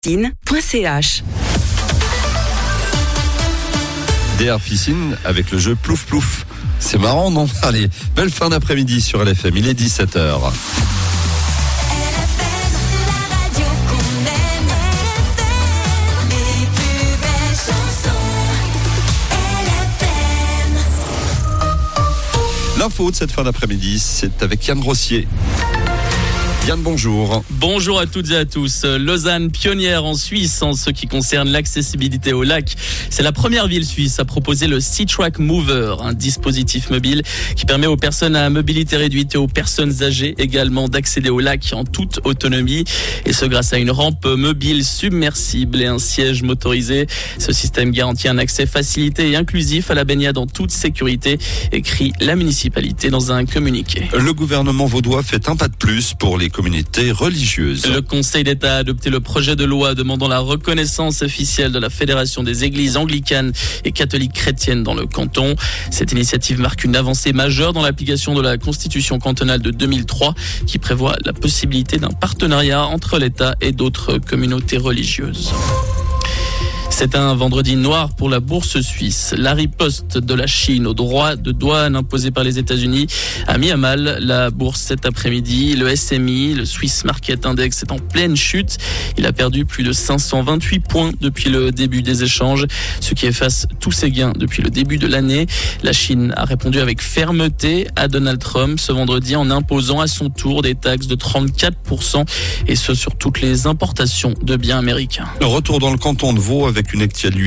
Piscine.ch. DR Piscine avec le jeu Plouf Plouf. C'est marrant, non? Allez, belle fin d'après-midi sur LFM, il est 17h. L'info de cette fin d'après-midi, c'est avec Yann Rossier. Yann, bonjour. Bonjour à toutes et à tous. Lausanne, pionnière en Suisse en ce qui concerne l'accessibilité au lac. C'est la première ville suisse à proposer le Sea-Track Mover, un dispositif mobile qui permet aux personnes à mobilité réduite et aux personnes âgées également d'accéder au lac en toute autonomie. Et ce grâce à une rampe mobile submersible et un siège motorisé. Ce système garantit un accès facilité et inclusif à la baignade en toute sécurité, écrit la municipalité dans un communiqué. Le gouvernement vaudois fait un pas de plus pour les communautés religieuses. Le Conseil d'État a adopté le projet de loi demandant la reconnaissance officielle de la Fédération des églises anglicanes et catholiques chrétiennes dans le canton. Cette initiative marque une avancée majeure dans l'application de la Constitution cantonale de 2003 qui prévoit la possibilité d'un partenariat entre l'État et d'autres communautés religieuses. C'est un vendredi noir pour la bourse suisse. La riposte de la Chine aux droits de douane imposés par les États-Unis a mis à mal la bourse cet après-midi. Le SMI, le Swiss Market Index, est en pleine chute. Il a perdu plus de 528 points depuis le début des échanges, ce qui efface tous ses gains depuis le début de l'année. La Chine a répondu avec fermeté à Donald Trump ce vendredi en imposant à son tour des taxes de 34%, et ce sur toutes les importations de biens américains. Le retour dans le canton de Vaud avec une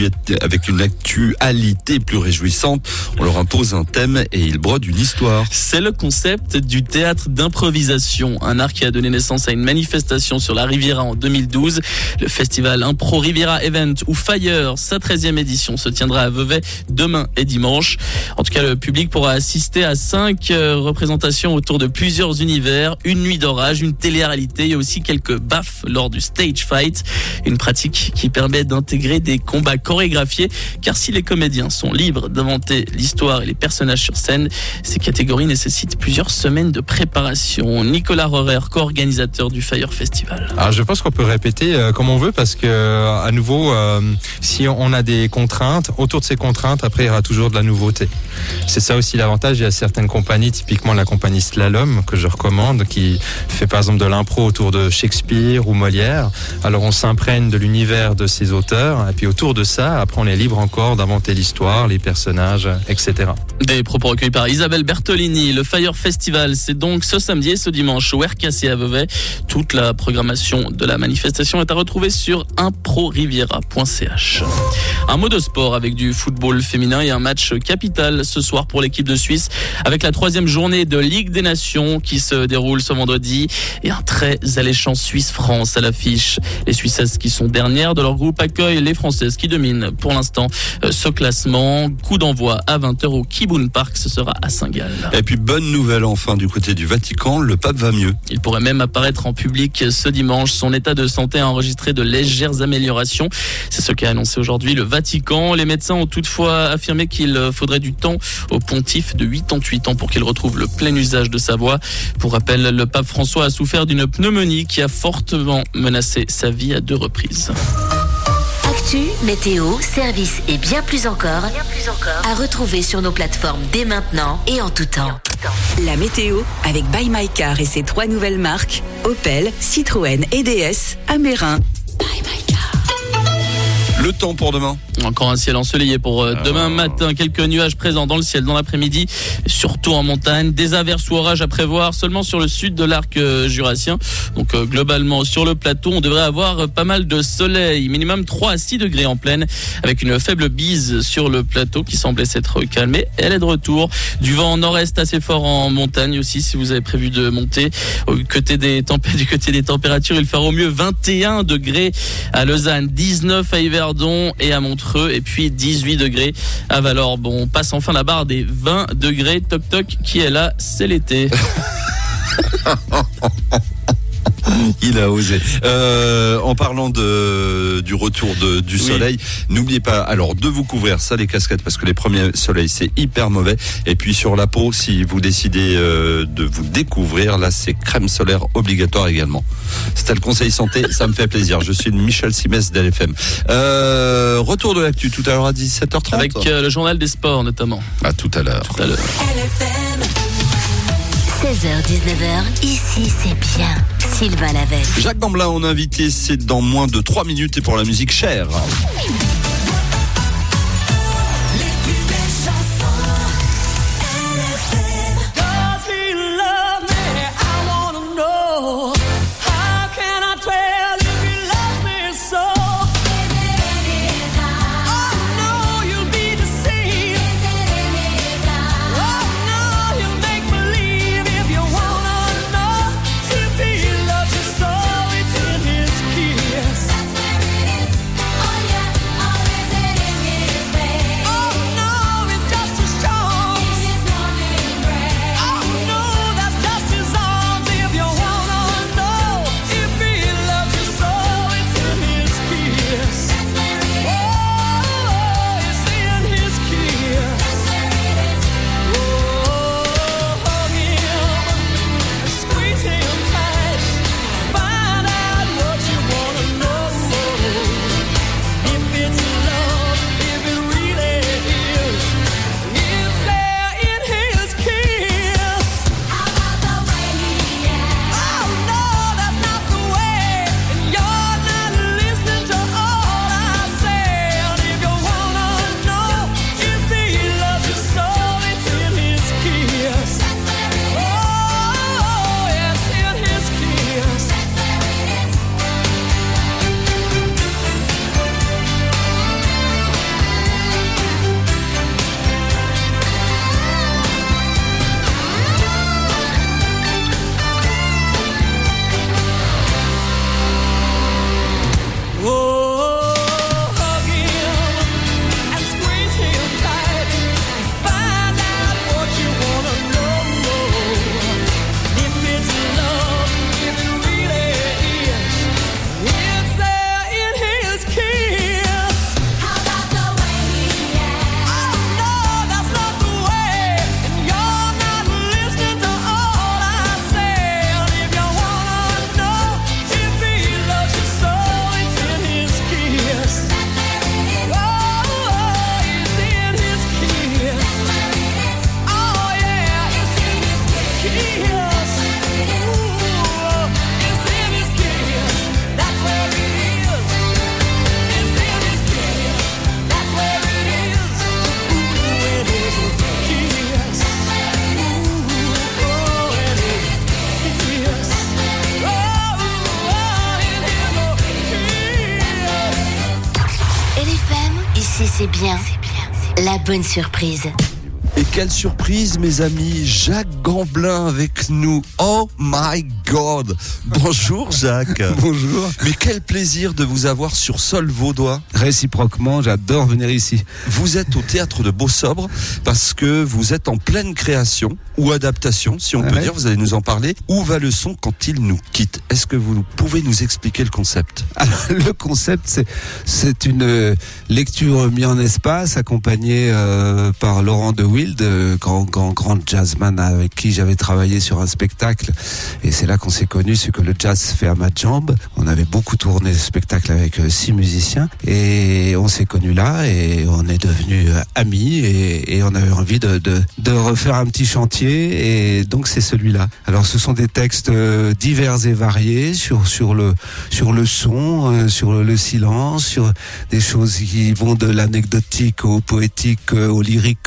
actualité plus réjouissante. On leur impose un thème et ils brodent une histoire. C'est le concept du théâtre d'improvisation, un art qui a donné naissance à une manifestation sur la Riviera en 2012. Le festival Impro Riviera Event ou Fire, sa 13e édition, se tiendra à Vevey demain et dimanche. En tout cas, le public pourra assister à 5 représentations autour de plusieurs univers, une nuit d'orage, une télé-réalité et aussi quelques baffes lors du stage fight. Une pratique qui permet d'intégrer des combats chorégraphiés, car si les comédiens sont libres d'inventer l'histoire et les personnages sur scène, ces catégories nécessitent plusieurs semaines de préparation. Nicolas Rohrer, co-organisateur du Fire Festival. Alors je pense qu'on peut répéter comme on veut, parce que à nouveau, si on a des contraintes, autour de ces contraintes, après il y aura toujours de la nouveauté. C'est ça aussi l'avantage. Il y a certaines compagnies, typiquement la compagnie Slalom, que je recommande, qui fait par exemple de l'impro autour de Shakespeare ou Molière. Alors on s'imprègne de l'univers de ces auteurs, et puis autour de ça, après on est libre encore d'inventer l'histoire, les personnages, etc. Des propos recueillis par Isabelle Bertolini. Le Fire Festival, c'est donc ce samedi et ce dimanche au RKC à Vevey. Toute la programmation de la manifestation est à retrouver sur improriviera.ch. Un mot de sport avec du football féminin et un match capital ce soir pour l'équipe de Suisse, avec la 3e journée de Ligue des Nations qui se déroule ce vendredi et un très alléchant Suisse-France à l'affiche. Les Suissesses qui sont dernières de leur groupe accueillent les Françaises qui dominent pour l'instant ce classement. Coup d'envoi à 20h au Kiboun Park, ce sera à Saint-Gall. Et puis bonne nouvelle enfin du côté du Vatican, le pape va mieux. Il pourrait même apparaître en public ce dimanche. Son état de santé a enregistré de légères améliorations. C'est ce qu'a annoncé aujourd'hui le Vatican. Les médecins ont toutefois affirmé qu'il faudrait du temps au pontife de 88 ans pour qu'il retrouve le plein usage de sa voix. Pour rappel, le pape François a souffert d'une pneumonie qui a fortement menacé sa vie à 2 reprises. Actu, météo, service et bien plus encore à retrouver sur nos plateformes dès maintenant et en tout temps. La météo avec Buy My Car et ses 3 nouvelles marques Opel, Citroën et DS à Meyrin. Buy My Car. Le temps pour demain. Encore un ciel ensoleillé pour demain matin. Quelques nuages présents dans le ciel dans l'après-midi, surtout en montagne. Des averses ou orages à prévoir seulement sur le sud de l'arc jurassien. Donc globalement sur le plateau, on devrait avoir pas mal de soleil. Minimum 3 à 6 degrés en plaine, avec une faible bise sur le plateau qui semblait s'être calmée. Elle est de retour. Du vent nord-est assez fort en montagne aussi, si vous avez prévu de monter. Du côté des températures, il fera au mieux 21 degrés à Lausanne, 19 à Yverdon et à Montreux, et puis 18 degrés à Valorbe. Bon, on passe enfin la barre des 20 degrés. Toc toc, qui est là, c'est l'été. Il a osé. En parlant du retour du soleil, n'oubliez pas alors de vous couvrir, ça les casquettes, parce que les premiers soleils c'est hyper mauvais. Et puis sur la peau, si vous décidez de vous découvrir, là c'est crème solaire obligatoire également. C'était le conseil santé, ça me fait plaisir. Je suis Michel Simès d'LFM. Retour de l'actu tout à l'heure à 17h30. Avec le journal des sports notamment. À tout à l'heure. 16h-19h, ici c'est bien. Sylvain Lavelle. Jacques Gamblin, on a invité, c'est dans moins de 3 minutes et pour la musique chère. C'est bien. La bonne surprise. Et quelle surprise, mes amis, Jacques Gamblin avec nous. Oh my God. Bonjour Jacques. Bonjour. Mais quel plaisir de vous avoir sur sol vaudois. Réciproquement, j'adore venir ici. Vous êtes au théâtre de Beau-Sobre parce que vous êtes en pleine création ou adaptation, si on peut dire, vous allez nous en parler. Où va le son quand il nous quitte? Est-ce que vous pouvez nous expliquer le concept? Alors, le concept, c'est une lecture mise en espace, accompagnée par Laurent de Wild, grand jazzman avec qui j'avais travaillé sur un spectacle. Et c'est là qu'on s'est connus, c'est que le jazz fait à ma jambe. On avait beaucoup tourné ce spectacle avec 6 musiciens. Et on s'est connus là et on est devenus amis et on avait envie de refaire un petit chantier. Et donc c'est celui-là. Alors ce sont des textes divers et variés sur le son, sur le silence, sur des choses qui vont de l'anecdotique au poétique, au lyrique,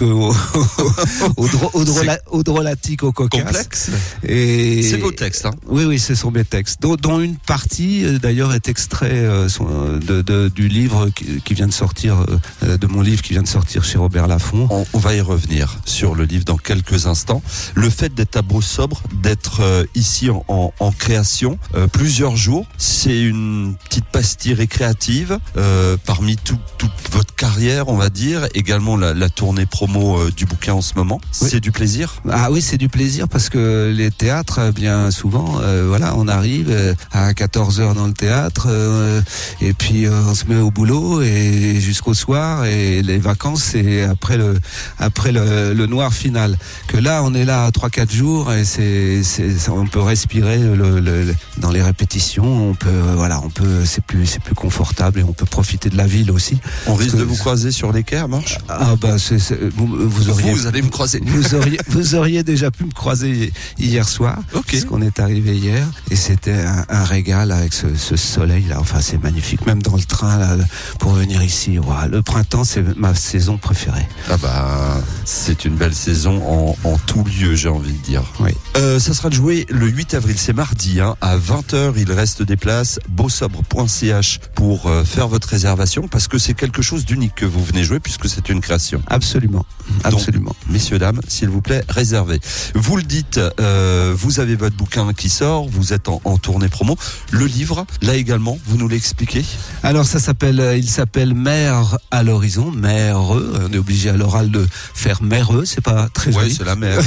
au drôlatique, au cocasse. Complexe. Et c'est vos textes, hein? Oui, ce sont mes textes. Dont une partie d'ailleurs est extrait du livre qui vient de sortir, de mon livre qui vient de sortir chez Robert Laffont. On va y revenir sur le livre dans quelques instants. Le fait d'être à Beau-Sobre, d'être ici en création, plusieurs jours, c'est une petite pastille récréative parmi toute votre carrière, on va dire. Également la tournée promo du bouquin en ce moment. Oui. C'est du plaisir? Ah oui, c'est du plaisir parce que les théâtres, bien souvent, voilà, on arrive à 14h dans le théâtre et puis on se met au boulot et jusqu'au soir, et les vacances c'est après le noir final. Que là, on est là 3-4 jours et on peut respirer dans les répétitions, c'est plus confortable et on peut profiter de la ville aussi. On risque de vous croiser sur les quais à Manche? Ah bah vous allez me croiser. Vous auriez déjà pu me croiser hier soir, puisqu'on est arrivé hier, et c'était un régal avec ce soleil là. Enfin, c'est magnifique, même dans le train là, pour venir ici. Wow, le printemps, c'est ma saison préférée. Ah bah, c'est une belle saison en tout lieu, j'ai envie de dire. Oui. Ça sera joué le 8 avril, c'est mardi, à 20h. Il reste des places. beausobre.ch pour faire votre réservation, parce que c'est quelque chose d'unique que vous venez jouer, puisque c'est une création. Absolument. Donc, messieurs, dames, s'il vous plaît, réservez. Vous le dites, vous avez votre bouquin qui sort, vous êtes en tournée promo. Le livre, là également, vous nous l'expliquez? Alors il s'appelle Mer à l'horizon, Mereux. On est obligé à l'oral de faire Mereux, c'est pas très joli. Oui, c'est la mer.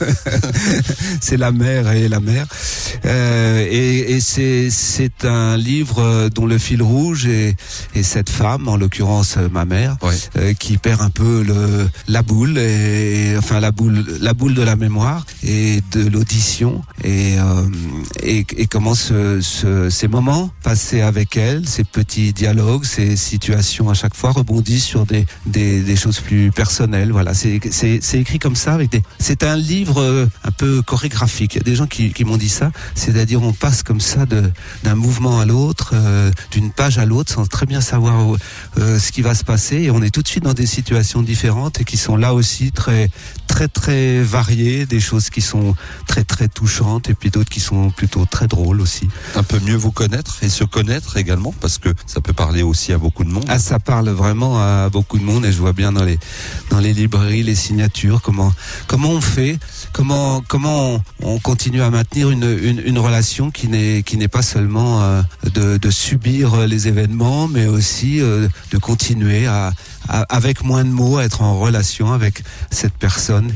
C'est la mer et la mer. Et c'est un livre dont le fil rouge est cette femme, en l'occurrence ma mère, qui perd un peu la boule, la boule de la mémoire et de l'audition, et comment ces moments passés avec elle, ces petits dialogues, ces situations à chaque fois rebondissent sur des choses plus personnelles. Voilà, c'est écrit comme ça c'est un livre un peu chorégraphique. Il y a des gens qui m'ont dit ça, c'est-à-dire on passe comme ça d'un mouvement à l'autre, d'une page à l'autre, sans très bien savoir ce qui va se passer, et on est tout de suite dans des situations différentes et qui sont là aussi très très très variées, des choses qui sont très très touchantes et puis d'autres qui sont plutôt très drôles aussi. Un peu mieux vous connaître et se connaître également, parce que ça peut parler aussi à beaucoup de monde. Ah, ça parle vraiment à beaucoup de monde, et je vois bien dans les librairies, les signatures, comment on fait, comment on continue à maintenir une relation qui n'est pas seulement de subir les événements, mais aussi de continuer avec moins de mots, à être en relation avec cette personne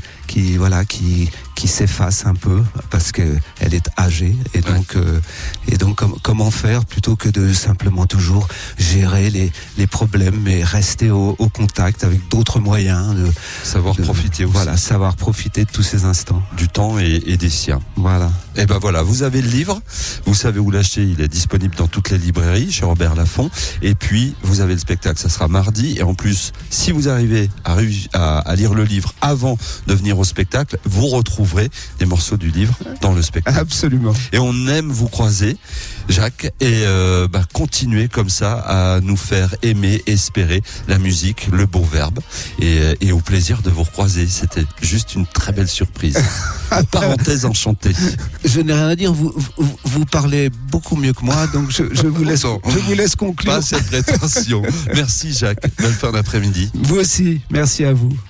qui s'efface un peu parce que elle est âgée, et donc comment faire plutôt que de simplement toujours gérer les problèmes, mais rester au contact avec d'autres moyens, profiter aussi. Voilà, savoir profiter de tous ces instants, du temps et des siens. Voilà. Et ben voilà, vous avez le livre, vous savez où l'acheter, il est disponible dans toutes les librairies chez Robert Laffont, et puis vous avez le spectacle, ça sera mardi, et en plus, si vous arrivez à lire le livre avant de venir au spectacle, vous retrouverez des morceaux du livre dans le spectacle. Absolument. Et on aime vous croiser, Jacques, et continuer comme ça à nous faire aimer, espérer la musique, le beau verbe, et au plaisir de vous recroiser. C'était juste une très belle surprise. Parenthèse enchantée. Je n'ai rien à dire, vous parlez beaucoup mieux que moi, donc je vous laisse conclure. Pas cette prétention. Merci Jacques, bonne fin d'après-midi. Vous aussi, merci à vous.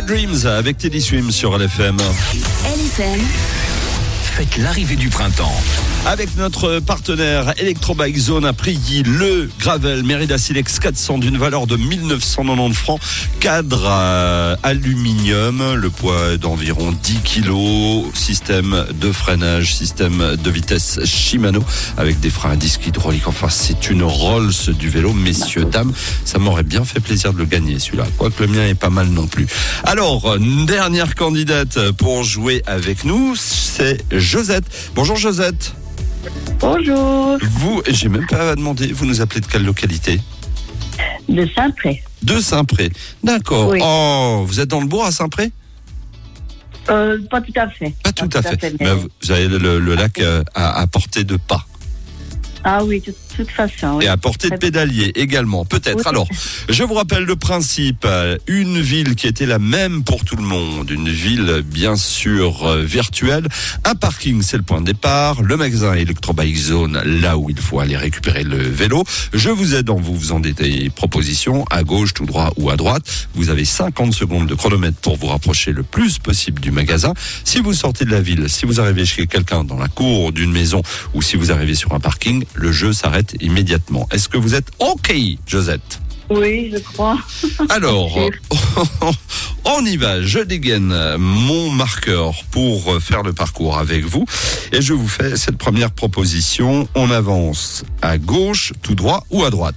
Bad Dreams avec Teddy Swims sur LFM. LFM. Faites l'arrivée du printemps. Avec notre partenaire Electrobike Zone à Prigny, le Gravel Merida Silex 400 d'une valeur de 1990 francs, cadre aluminium, le poids d'environ 10 kilos, système de freinage, système de vitesse Shimano avec des freins à disque hydrauliques. Enfin, c'est une Rolls du vélo, messieurs, dames. Ça m'aurait bien fait plaisir de le gagner, celui-là. Quoique le mien est pas mal non plus. Alors, dernière candidate pour jouer avec nous, c'est Josette. Bonjour Josette. Bonjour. Vous, j'ai même pas demandé, vous nous appelez de quelle localité? De Saint-Pré. De Saint-Pré. D'accord. Oui. Oh, vous êtes dans le bourg à Saint-Pré? Pas tout à fait. Pas tout à fait. Mais... Mais vous avez le lac à portée de pas. Ah oui, de toute façon. Oui. Et à portée de pédalier également, peut-être. Oui. Alors, je vous rappelle le principe. Une ville qui était la même pour tout le monde. Une ville, bien sûr, virtuelle. Un parking, c'est le point de départ. Le magasin Electrobike Zone, là où il faut aller récupérer le vélo. Je vous aide en vous faisant des propositions à gauche, tout droit ou à droite. Vous avez 50 secondes de chronomètre pour vous rapprocher le plus possible du magasin. Si vous sortez de la ville, si vous arrivez chez quelqu'un dans la cour d'une maison ou si vous arrivez sur un parking, le jeu s'arrête immédiatement. Est-ce que vous êtes OK, Josette? Oui, je crois. Alors, on y va. Je dégaine mon marqueur pour faire le parcours avec vous. Et je vous fais cette première proposition. On avance à gauche, tout droit ou à droite?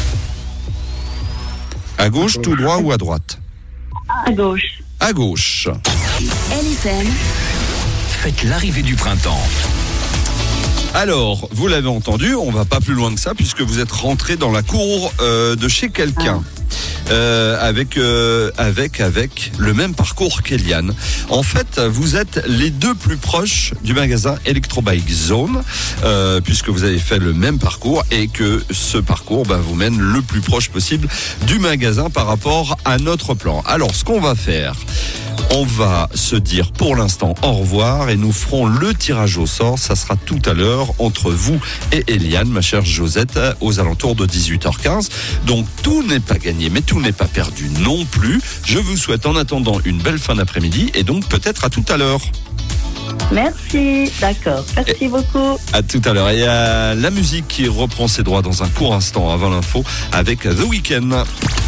À gauche, tout droit ou à droite? À gauche. À gauche. LFM. Faites l'arrivée du printemps. Alors, vous l'avez entendu, on va pas plus loin que ça puisque vous êtes rentré dans la cour de chez quelqu'un. Avec le même parcours qu'Eliane. En fait, vous êtes les deux plus proches du magasin Electrobike Zone, puisque vous avez fait le même parcours et que ce parcours vous mène le plus proche possible du magasin par rapport à notre plan. Alors, ce qu'on va faire, on va se dire pour l'instant au revoir et nous ferons le tirage au sort. Ça sera tout à l'heure entre vous et Eliane, ma chère Josette, aux alentours de 18h15. Donc tout n'est pas gagné, mais tout n'est pas perdu non plus. Je vous souhaite en attendant une belle fin d'après-midi et donc peut-être à tout à l'heure. Merci, d'accord. Merci beaucoup. À tout à l'heure. Il y a la musique qui reprend ses droits dans un court instant avant l'info avec The Weeknd.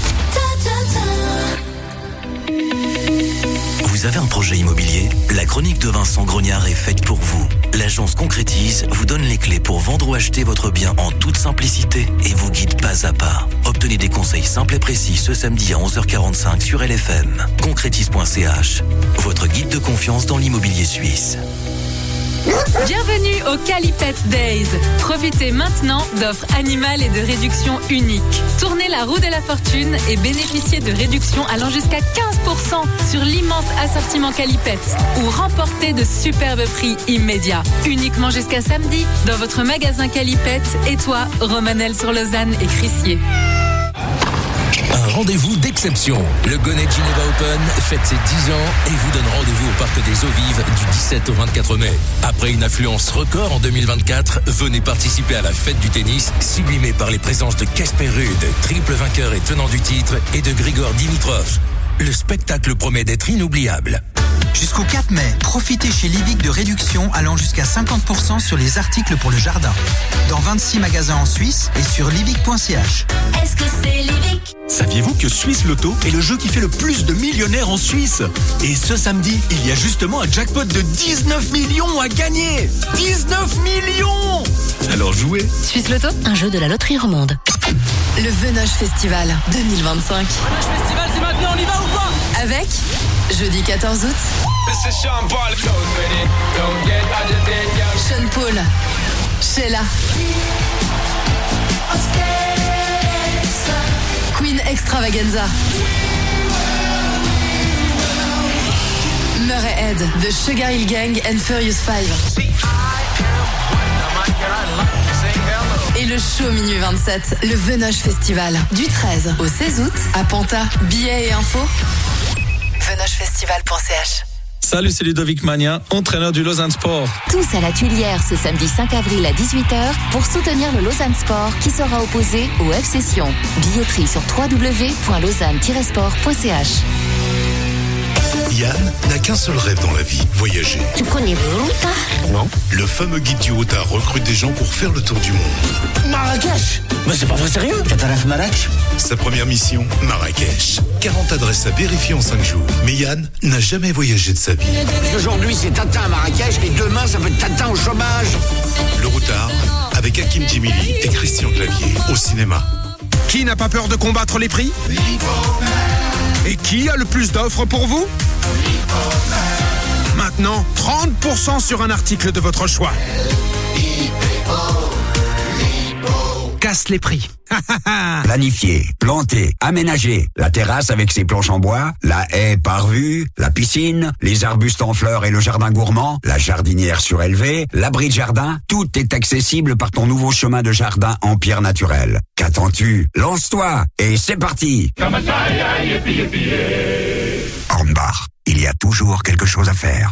Vous avez un projet immobilier? La chronique de Vincent Grognard est faite pour vous. L'agence Concrétise vous donne les clés pour vendre ou acheter votre bien en toute simplicité et vous guide pas à pas. Obtenez des conseils simples et précis ce samedi à 11h45 sur LFM. Concrétise.ch, votre guide de confiance dans l'immobilier suisse. Bienvenue au Calipet Days. Profitez maintenant d'offres animales et de réductions uniques. Tournez la roue de la fortune et bénéficiez de réductions allant jusqu'à 15% sur l'immense assortiment Calipet ou remportez de superbes prix immédiats. Uniquement jusqu'à samedi dans votre magasin Calipet et toi, Romanel sur Lausanne et Crissier. Un rendez-vous d'exception. Le Gonnet Geneva Open fête ses 10 ans et vous donne rendez-vous au Parc des Eaux Vives du 17 au 24 mai. Après une affluence record en 2024, venez participer à la fête du tennis, sublimée par les présences de Casper Ruud, triple vainqueur et tenant du titre, et de Grigor Dimitrov. Le spectacle promet d'être inoubliable. Jusqu'au 4 mai, profitez chez Livic de réductions allant jusqu'à 50% sur les articles pour le jardin. Dans 26 magasins en Suisse et sur livic.ch. Est-ce que c'est Livic? Saviez-vous que Suisse Loto est le jeu qui fait le plus de millionnaires en Suisse? Et ce samedi, il y a justement un jackpot de 19 millions à gagner. 19 millions! Alors jouez. Suisse Loto, un jeu de la loterie romande. Le Venoche Festival 2025. Venoche Festival, c'est maintenant, on y va ou pas? Avec, jeudi 14 août, Sean Paul, Sheila, Queen Extravaganza, Murray Head, The Sugar Hill Gang and Furious 5. Et le show minuit 27, le Venoche Festival, du 13 au 16 août, à Panta. Billets et infos, venochefestival.ch. Salut, c'est Ludovic Magnin, entraîneur du Lausanne Sport. Tous à la Tuilière ce samedi 5 avril à 18h pour soutenir le Lausanne Sport qui sera opposé au FC Sion. Billetterie sur www.lausanne-sport.ch. Yann n'a qu'un seul rêve dans la vie, voyager. Tu connais le routard? Non. Le fameux guide du routard recrute des gens pour faire le tour du monde. Marrakech? Mais c'est pas vrai sérieux? T'as Marrakech? Sa première mission, Marrakech. 40 adresses à vérifier en 5 jours. Mais Yann n'a jamais voyagé de sa vie. Aujourd'hui c'est Tintin à Marrakech et demain ça peut être Tintin au chômage. Le routard, avec Hakim Djimili et Christian Clavier, au cinéma. Qui n'a pas peur de combattre les prix? Et qui a le plus d'offres pour vous? Maintenant, 30% sur un article de votre choix. Casse les prix. Planifier, planter, aménager, la terrasse avec ses planches en bois, la haie par vue, la piscine, les arbustes en fleurs et le jardin gourmand, la jardinière surélevée, l'abri de jardin, tout est accessible par ton nouveau chemin de jardin en pierre naturelle. Qu'attends-tu? Lance-toi et c'est parti. Hornbach, il y a toujours quelque chose à faire.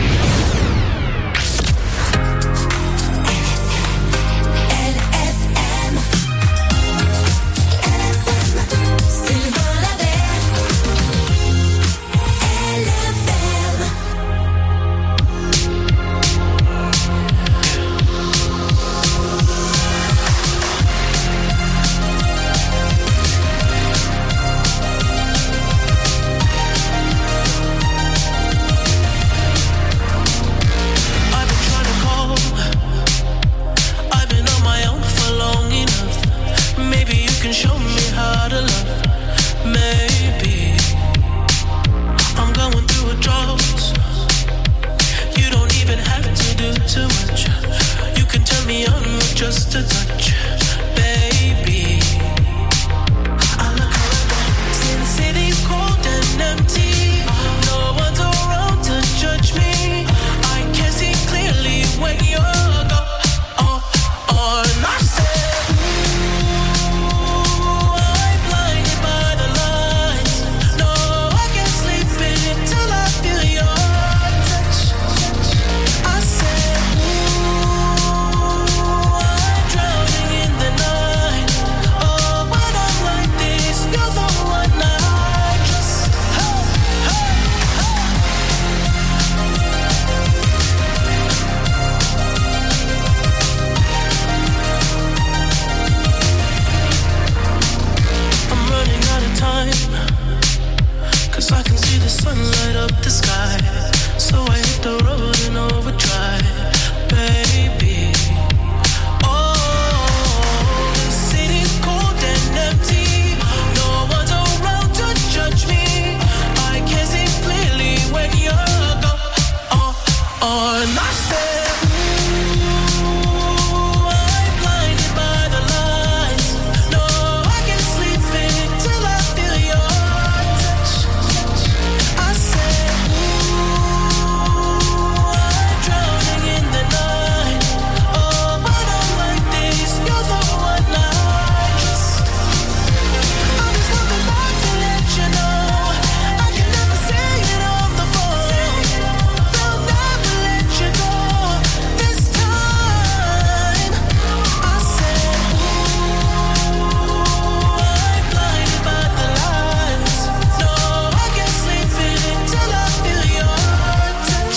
Just a touch, baby. I look around, see the city's cold and empty. No one's around to judge me. I can see clearly when you're gone. And I said, ooh, I'm blinded by the lights. No, I can't sleep until I feel your touch. I said, cause I can see the sun light up the sky. So I hit the road in overdrive, baby. Oh, the city's cold and empty. No one's around to judge me. I can see clearly when you're gone. And I said, ooh, I'm blinded by the lights. No, I can't sleep until I feel your touch. I said, ooh, I'm drowning in the night. Oh, but I'm like this, you're the one I trust. I'm just coming back to let you know I can never say it on the phone. They'll never let you go this time. I said, ooh, I'm blinded by the lights. No, I can't sleep until I feel your touch.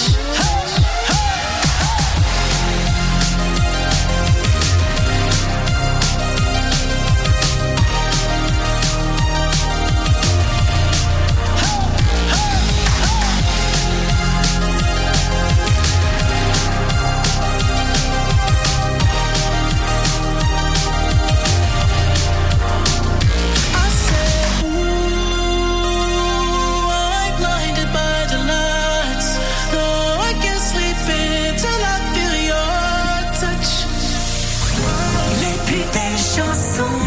I said, ooh, I'm blinded by the lights. No, I can't sleep until I feel your touch. Les plus belles chansons.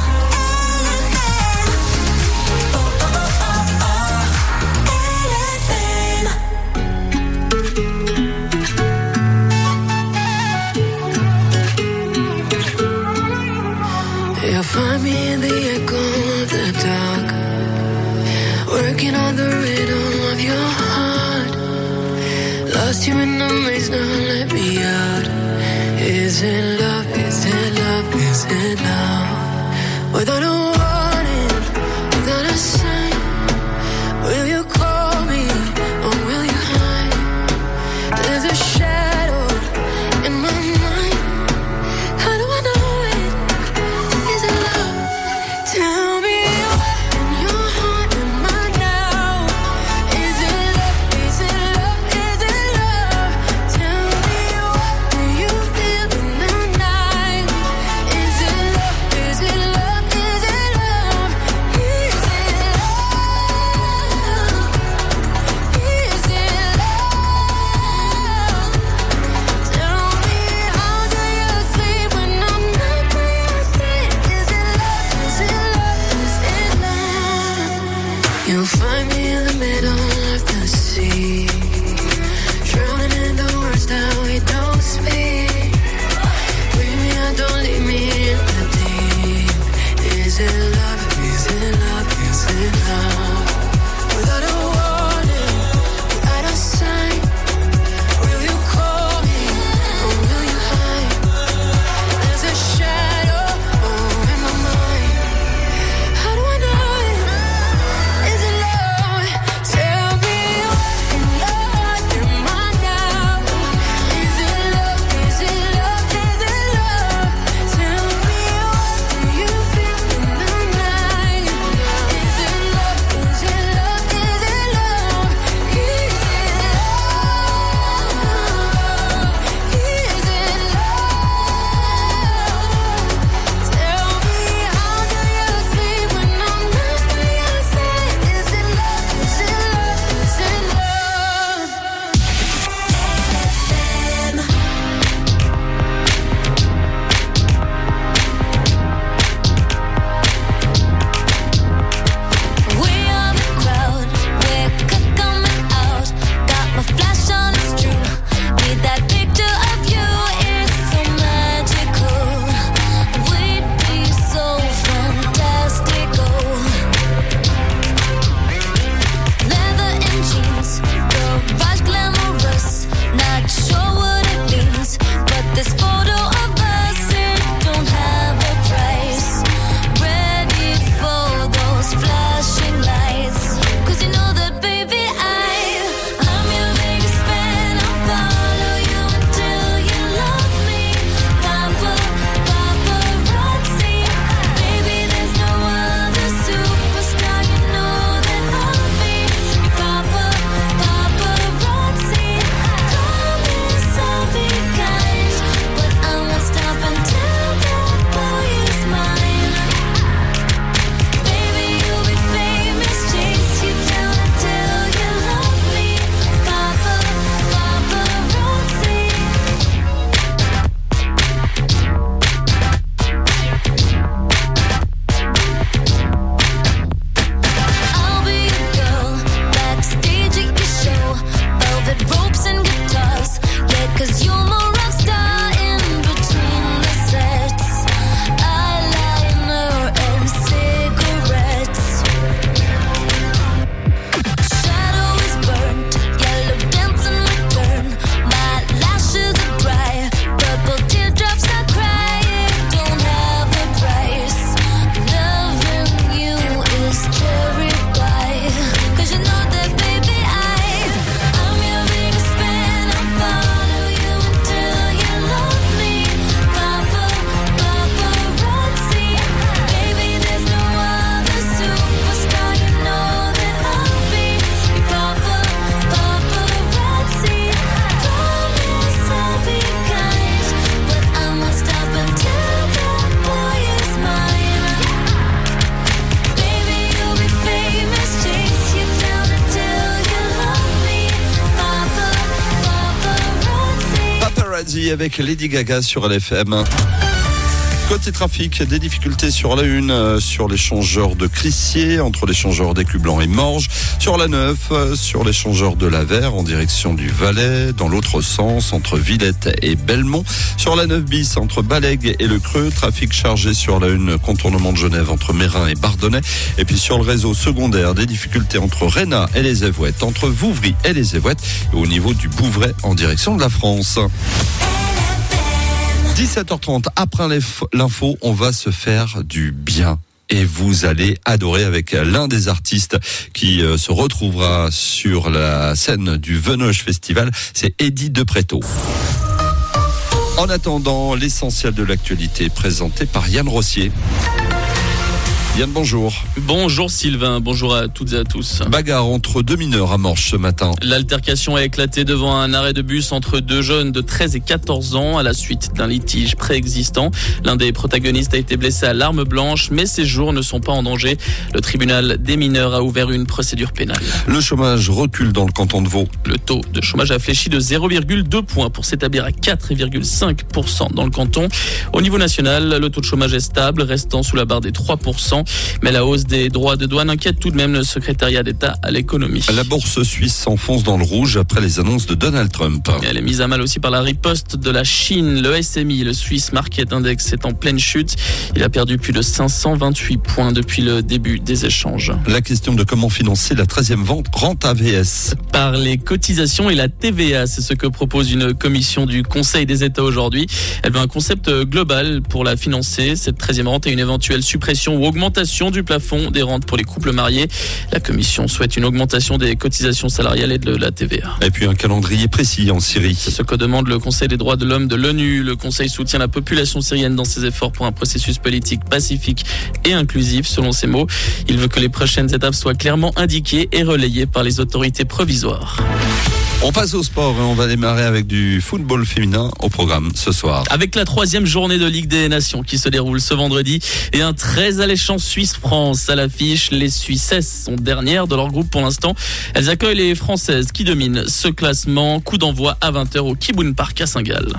You'll find me in the echo of the dark, working on the rhythm of your heart. Lost you in the maze, now let me out. Is it love? Is it love? Is it love? Without a warning, without a sign, will you call me? Is it love? Is it love? Is it love? Without a warning, without a sign, will you call me or will you hide? There's a shadow in my mind. How do I know it? Is it love? Tell me what's in your mind now. Is it love? Is it love? Is it love? Tell me what do you feel in the night? Is it love? Is it love? Is it love? Is it love? Is it love? Tell me how do you sleep when I'm not by your side? Is it love? Is it love? Is it love? We are the crowd, we're coming out. Got my flash on, it's true. Need that picture of you, it's so magical. We'd be so fantastical. Leather and jeans, garage glamorous. Not sure what it means, but this photo of us, it don't have a price. Ready for those flashing lights, 'cause you know that baby I'm your biggest fan. I'll follow you until you love me. Paparazzi, baby there's no other superstar. You know that I'll be your paparazzi. Promise I'll be kind, but I won't stop until that boy is mine. Baby, you'll be famous, chase you down until you love me. Paparazzi. I'll be your girl, backstage at your show. Velvet ropes and guitars, yeah, 'cause you're my rock star in between the sets. Eyeliner and cigarettes. Shadow is burnt, yellow dancing return. My lashes are dry, purple teardrops I cry. It don't have a price. Loving you is cherry pie, 'cause you know that baby I'm your biggest fan. I'll follow you until you love me. Paparazzi, baby there's no other superstar. You know that I'll be your paparazzi. Promise I'll be kind, but I won't stop until that boy is mine. Baby you'll be famous, chase you down until you love me. Paparazzi. Paparazzi avec Lady Gaga sur LFM. Côté trafic, des difficultés sur la 1, sur l'échangeur de Crissier, entre l'échangeur d'Écu Blanc et Morges, sur la 9, sur l'échangeur de la Vert en direction du Valais, dans l'autre sens, entre Villette et Belmont, sur la 9 bis, entre Balègue et Le Creux, trafic chargé sur la 1, contournement de Genève entre Mérin et Bardonnay, et puis sur le réseau secondaire, des difficultés entre Rénat et les Évouettes, entre Vouvry et les Évouettes, et au niveau du Bouvray en direction de la France. 17h30, après l'info, on va se faire du bien. Et vous allez adorer avec l'un des artistes qui se retrouvera sur la scène du Venoge Festival, c'est Eddie De Pretto. En attendant, l'essentiel de l'actualité présenté par Yann Rossier. Yann, bonjour. Bonjour Sylvain, bonjour à toutes et à tous. Bagarre entre deux mineurs à Morges ce matin. L'altercation a éclaté devant un arrêt de bus entre deux jeunes de 13 et 14 ans à la suite d'un litige préexistant. L'un des protagonistes a été blessé à l'arme blanche, mais ses jours ne sont pas en danger. Le tribunal des mineurs a ouvert une procédure pénale. Le chômage recule dans le canton de Vaud. Le taux de chômage a fléchi de 0,2 points pour s'établir à 4,5% dans le canton. Au niveau national, le taux de chômage est stable, restant sous la barre des 3%. temps. Mais la hausse des droits de douane inquiète tout de même le secrétariat d'État à l'économie. La bourse suisse s'enfonce dans le rouge après les annonces de Donald Trump. Et elle est mise à mal aussi par la riposte de la Chine. Le SMI, le Swiss Market Index, est en pleine chute. Il a perdu plus de 528 points depuis le début des échanges. La question de comment financer la 13e rente AVS. Par les cotisations et la TVA, c'est ce que propose une commission du Conseil des États aujourd'hui. Elle veut un concept global pour la financer, cette 13e rente, et une éventuelle suppression ou augmentation du plafond des rentes pour les couples mariés. La commission souhaite une augmentation des cotisations salariales et de la TVA. Et puis un calendrier précis en Syrie. C'est ce que demande le Conseil des droits de l'homme de l'ONU. Le Conseil soutient la population syrienne dans ses efforts pour un processus politique pacifique et inclusif, selon ses mots. Il veut que les prochaines étapes soient clairement indiquées et relayées par les autorités provisoires. On passe au sport et on va démarrer avec du football féminin au programme ce soir. Avec la 3e journée de Ligue des Nations qui se déroule ce vendredi et un très alléchant Suisse-France à l'affiche. Les Suissesses sont dernières de leur groupe pour l'instant. Elles accueillent les Françaises qui dominent ce classement. Coup d'envoi à 20h au Kiboun Park à Saint-Gall.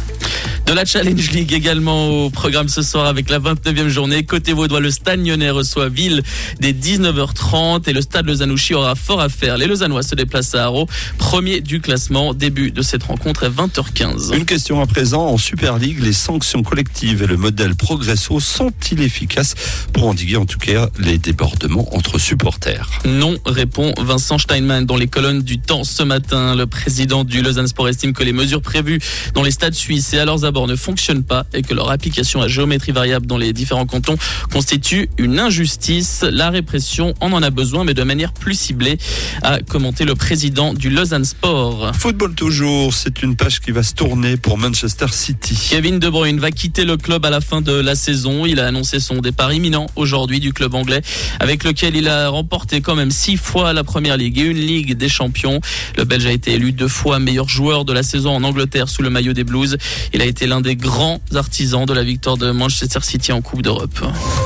De la Challenge League également au programme ce soir avec la 29e journée. Côté vaudois, le Stade Lyonnais reçoit Ville dès 19h30 et le Stade Lausanne-Ouchy aura fort à faire. Les Lausannois se déplacent à Haro, premier du classement. Début de cette rencontre à 20h15. Une question à présent. En Super League, les sanctions collectives et le modèle Progresso sont-ils efficaces pour endiguer en tout cas les débordements entre supporters? Non, répond Vincent Steinmann dans les colonnes du Temps ce matin. Le président du Lausanne Sport estime que les mesures prévues dans les stades suisses et à leurs abords ne fonctionnent pas et que leur application à géométrie variable dans les différents cantons constitue une injustice. La répression, on en a besoin, mais de manière plus ciblée, a commenté le président du Lausanne Sport. Football toujours, c'est une page qui va se tourner pour Manchester City. Kevin De Bruyne va quitter le club à la fin de la saison. Il a annoncé son départ imminent aujourd'hui du club anglais, avec lequel il a remporté quand même 6 fois la Première Ligue et une Ligue des Champions. Le Belge a été élu 2 fois meilleur joueur de la saison en Angleterre sous le maillot des Blues. Il a été l'un des grands artisans de la victoire de Manchester City en Coupe d'Europe.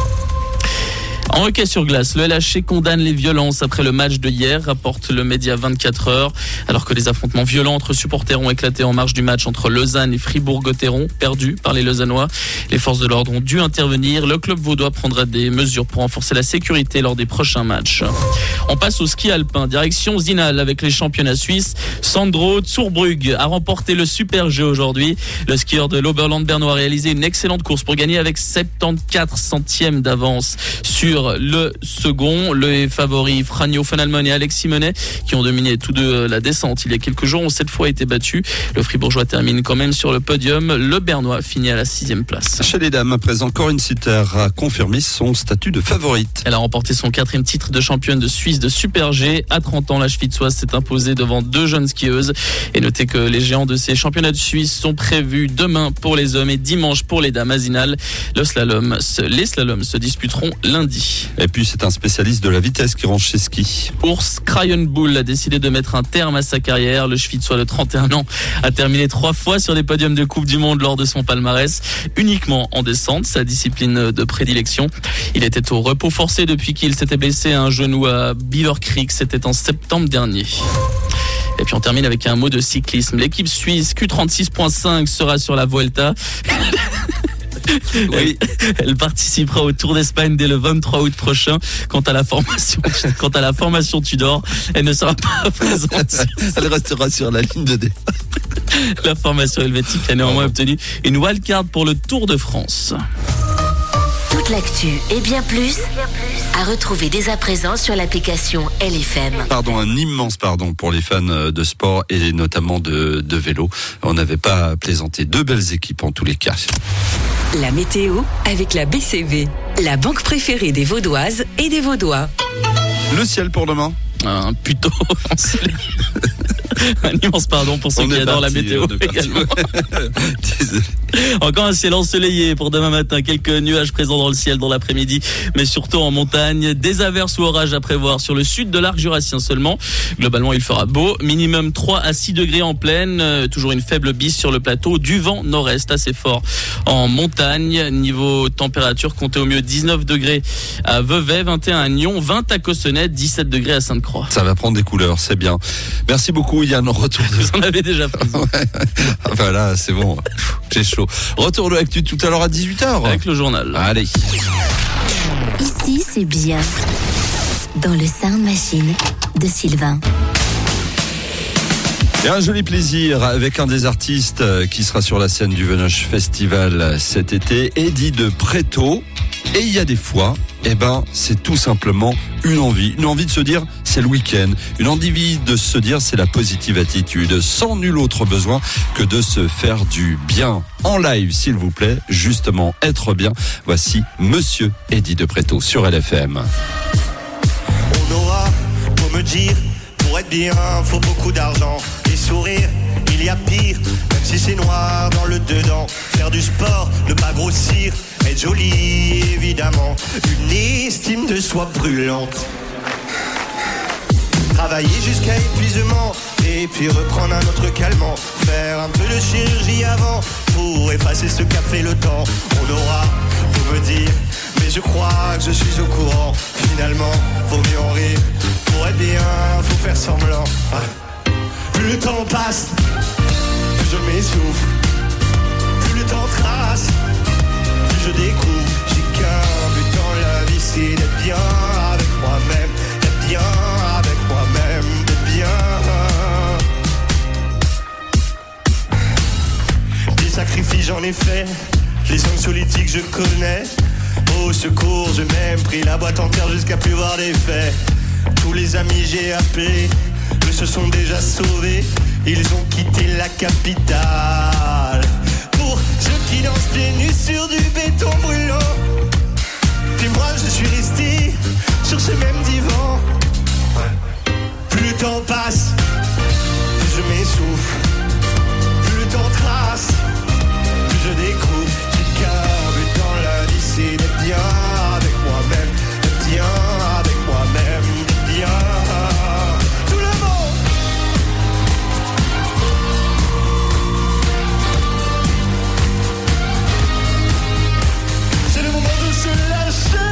En hockey sur glace, le LHC condamne les violences après le match de hier, rapporte le média 24 heures. Alors que les affrontements violents entre supporters ont éclaté en marge du match entre Lausanne et Fribourg-Gotteron, perdu par les Lausannois. Les forces de l'ordre ont dû intervenir. Le club vaudois prendra des mesures pour renforcer la sécurité lors des prochains matchs. On passe au ski alpin, direction Zinal avec les championnats suisses. Sandro Zurbrugg a remporté le Super G aujourd'hui. Le skieur de l'Oberland bernois a réalisé une excellente course pour gagner avec 74 centièmes d'avance sur le second. Les favoris Franjo van Almen et Alex Simonet, qui ont dominé tous deux la descente il y a quelques jours, ont cette fois été battus. Le Fribourgeois termine quand même sur le podium. Le Bernois finit à la 6e place. Chez les dames, à présent, Corinne Sutter a confirmé son statut de favorite. Elle a remporté son 4e titre de championne de Suisse de Super G. À 30 ans, la Schwitzoise s'est imposée devant 2 jeunes skieuses. Et notez que les géants de ces championnats de Suisse sont prévus demain pour les hommes et dimanche pour les dames à Zinal. Les slaloms se disputeront lundi. Et puis c'est un spécialiste de la vitesse qui range chez ski. Urs Krayenbuhl a décidé de mettre un terme à sa carrière. Le Schwitzois de 31 ans a terminé 3 fois sur des podiums de Coupe du Monde lors de son palmarès, uniquement en descente, sa discipline de prédilection. Il était au repos forcé depuis qu'il s'était blessé à un genou à Beaver Creek, c'était en septembre dernier. Et puis on termine avec un mot de cyclisme. L'équipe suisse Q36.5 sera sur la Vuelta. Oui. Elle participera au Tour d'Espagne dès le 23 août prochain. Quant à la formation Tudor, elle ne sera pas présente. Elle restera sur la ligne de départ. La formation helvétique a néanmoins obtenu une wildcard pour le Tour de France. Toute l'actu et bien plus à retrouver dès à présent sur l'application LFM. Pardon, un immense pardon pour les fans de sport et notamment de vélo. On n'avait pas plaisanté. 2 belles équipes en tous les cas. La météo avec la BCV, la banque préférée des Vaudoises et des Vaudois. Le ciel pour demain. Plutôt ensoleillé. Un immense pardon pour ceux qui adorent la météo également. Désolé. Encore un ciel ensoleillé pour demain matin. Quelques nuages présents dans le ciel dans l'après-midi, mais surtout en montagne. Des averses ou orages à prévoir sur le sud de l'arc jurassien seulement. Globalement, il fera beau. Minimum 3 à 6 degrés en plaine. Toujours une faible bise sur le plateau. Du vent nord-est assez fort en montagne. Niveau température, comptez au mieux 19 degrés à Vevey, 21 à Nyon, 20 à Cossonay, 17 degrés à Sainte-Croix. Ça va prendre des couleurs, c'est bien. Merci beaucoup Yann. Retour de... Vous en avez déjà pris. Enfin là, c'est bon. J'ai chaud. Retour de l'actu tout à l'heure à 18h. Avec le journal. Allez. Ici Ici, c'est bien. Dans le Sound Machine de Sylvain. Et un joli plaisir avec un des artistes qui sera sur la scène du Venoche Festival cet été, Eddie de Pretto. Et il y a des fois, c'est tout simplement une envie de se dire c'est le week-end, une envie de se dire c'est la positive attitude, sans nul autre besoin que de se faire du bien. En live, s'il vous plaît, justement, être bien. Voici Monsieur Eddie de Pretto sur LFM. On aura, pour me dire, pour être bien, faut beaucoup d'argent et sourire. Il y a pire, même si c'est noir dans le dedans. Faire du sport, ne pas grossir, être joli évidemment. Une estime de soi brûlante. Travailler jusqu'à épuisement et puis reprendre un autre calmant. Faire un peu de chirurgie avant pour effacer ce qu'a fait le temps. On aura pour me dire, mais je crois que je suis au courant. Finalement, vaut mieux en rire. Pour être bien, faut faire semblant. Plus le temps passe, plus je m'essouffle. Plus le temps trace, plus je découvre. J'ai qu'un but dans la vie, c'est d'être bien avec moi-même. D'être bien avec moi-même, d'être bien. Des sacrifices j'en ai fait, les anxiolytiques je connais. Au secours, j'ai même pris la boîte entière jusqu'à plus voir d'effet. Tous les amis j'ai appelé, eux se sont déjà sauvés. Ils ont quitté la capitale. Pour ceux qui dansent pieds nus sur du béton brûlant. Puis moi je suis resté sur ce même divan. Plus le temps passe, plus je m'essouffle. Plus le temps trace, plus je découvre. J'ai qu'un but dans la vie, c'est d'être bien avec moi-même. D'être bien avec moi-même, d'être bien. Tout le monde. C'est le moment de se lâcher.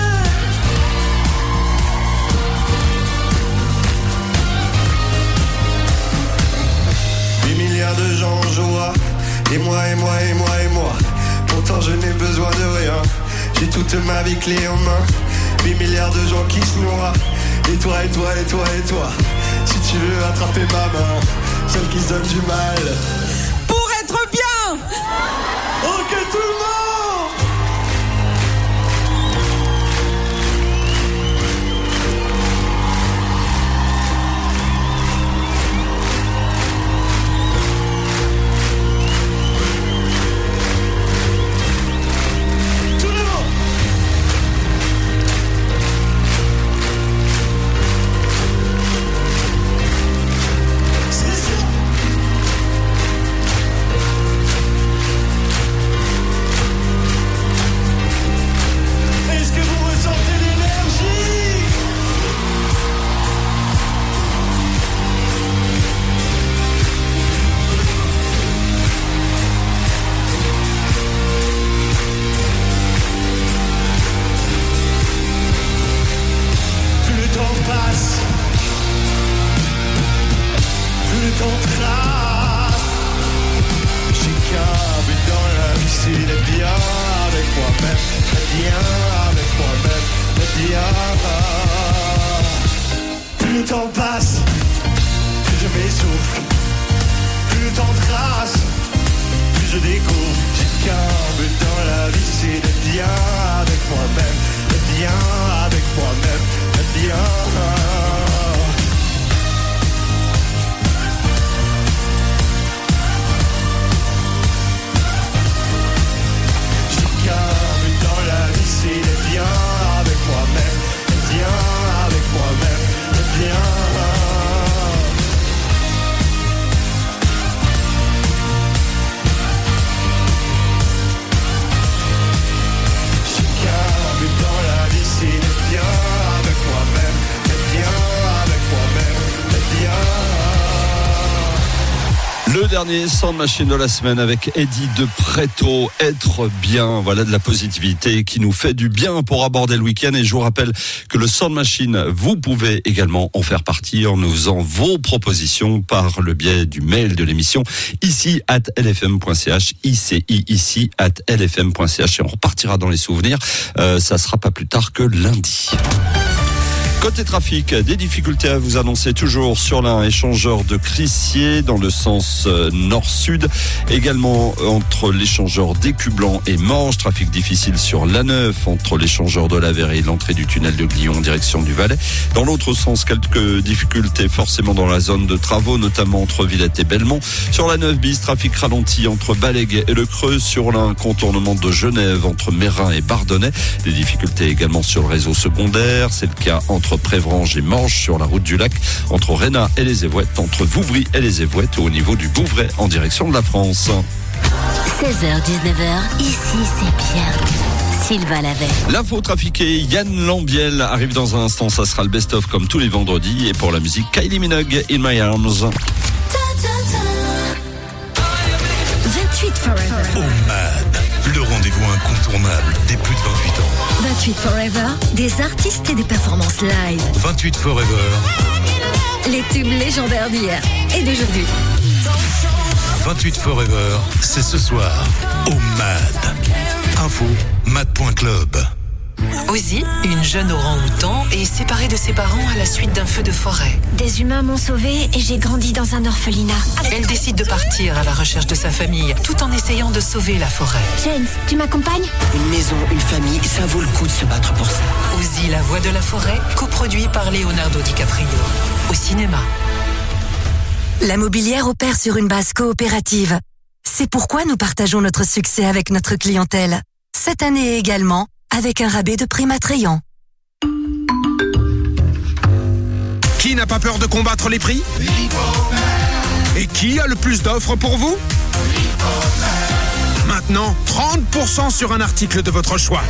8 milliards de gens en joie. Et moi, et moi, et moi, et moi. Pourtant je n'ai besoin de rien. J'ai toute ma vie clé en main. 8 milliards de gens qui se noient. Et toi, et toi, et toi, et toi. Si tu veux attraper ma main, celle qui se donne du mal. Pour être bien. Ok tout le monde. dernier Sound Machine de la semaine avec Eddie de Preto. Être bien, voilà de la positivité qui nous fait du bien pour aborder le week-end. Et je vous rappelle que le Sound Machine, vous pouvez également en faire partie en nous faisant vos propositions par le biais du mail de l'émission ici @lfm.ch, ici @lfm.ch, et on repartira dans les souvenirs. Ça sera pas plus tard que lundi. Côté trafic, des difficultés à vous annoncer toujours sur l'un échangeur de Crissier dans le sens nord-sud. Également entre l'échangeur d'Écublanc et Morges. Trafic difficile sur l'A9 entre l'échangeur de la Verrerie et l'entrée du tunnel de Glion en direction du Valais. Dans l'autre sens, quelques difficultés forcément dans la zone de travaux, notamment entre Villette et Belmont. Sur la 9 bis, trafic ralenti entre Balaguet et Le Creux. Sur l'un contournement de Genève entre Mérin et Bardonnay. Des difficultés également sur le réseau secondaire. C'est le cas entre Prévrange et Morges sur la route du Lac, entre Rénat et les Évouettes, entre Vouvry et les Évouettes au niveau du Bouvray en direction de la France. 16h-19h, ici c'est bien. Sylvain Lavet. L'info trafiquée, Yann Lambiel arrive dans un instant, ça sera le best-of comme tous les vendredis. Et pour la musique, Kylie Minogue, In My Arms. 28 Forever. Oh man, le rendez-vous incontournable des plus de 28 ans. 28 Forever, des artistes et des performances live. 28 Forever. Les tubes légendaires d'hier et d'aujourd'hui. 28 Forever, c'est ce soir au MAD. Info, mad.club. Ozzy, une jeune orang-outan, est séparée de ses parents à la suite d'un feu de forêt. Des humains m'ont sauvée et j'ai grandi dans un orphelinat. Elle décide de partir à la recherche de sa famille, tout en essayant de sauver la forêt. James, tu m'accompagnes ? Une maison, une famille, ça vaut le coup de se battre pour ça. Ozzy, la voix de la forêt, coproduit par Leonardo DiCaprio. Au cinéma. La Mobilière opère sur une base coopérative. C'est pourquoi nous partageons notre succès avec notre clientèle. Cette année également, avec un rabais de prime attrayant. Qui n'a pas peur de combattre les prix ? Et qui a le plus d'offres pour vous ? Maintenant, 30% sur un article de votre choix.